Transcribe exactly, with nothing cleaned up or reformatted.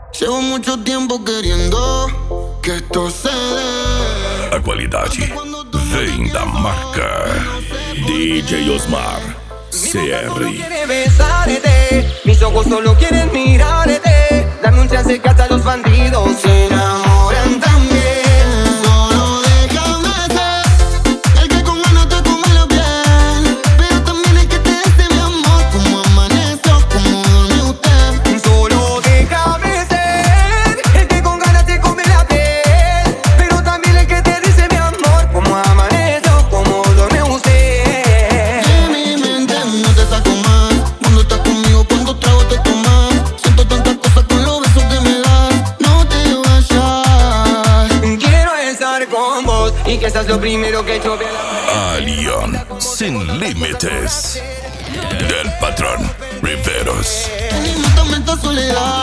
Llevo mucho tiempo querendo que esto se dé. A qualidade vem da marca D J Osmar C R. Quiere besarte, mis ojos solo quieren mirarte. Dame un chance que hasta los bandidos se enamoran también. Solo déjame ser el que con ganas te come la piel, pero también el que te dice mi amor, como amaneció, como duerme usted. Solo déjame ser el que con ganas te come la piel, pero también el que te dice mi amor, como amaneció, como duerme usted. De mi mente no te saco más, cuando estás conmigo, cuando trago te tomas. Siento tantas cosas con los besos que me das, no te vayas. Quiero estar con vos y que seas lo primero que yo vea. Alien sin límites del patrón Riveros. En inmensamente soledad